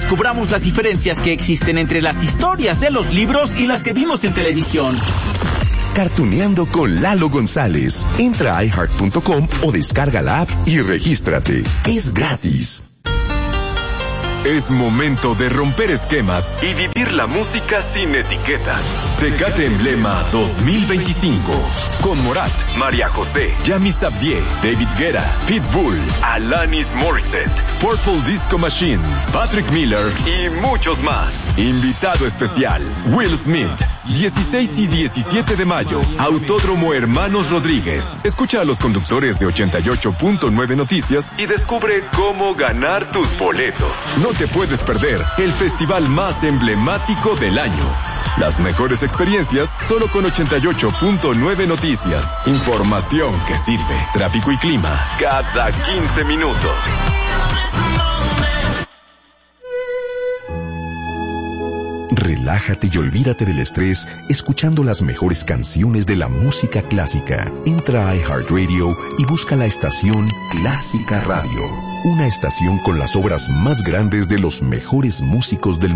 descubramos las diferencias que existen entre las historias de los libros y las que vimos en televisión. Cartuneando con Lalo González. Entra a iHeart.com o descarga la app y regístrate. Es gratis. Es momento de romper esquemas y vivir la música sin etiquetas. Tecate Emblema 2025. Con Morat, María José, Yami Sabdier, David Guetta, Pitbull, Alanis Morissette, Purple Disco Machine, Patrick Miller y muchos más. Invitado especial, Will Smith. 16 y 17 de mayo, Autódromo Hermanos Rodríguez. Escucha a los conductores de 88.9 Noticias y descubre cómo ganar tus boletos. No te puedes perder el festival más emblemático del año. Las mejores experiencias solo con 88.9 Noticias. Información que sirve. Tráfico y clima cada 15 minutos. Relájate y olvídate del estrés escuchando las mejores canciones de la música clásica. Entra a iHeartRadio y busca la estación Clásica Radio. Una estación con las obras más grandes de los mejores músicos del mundo.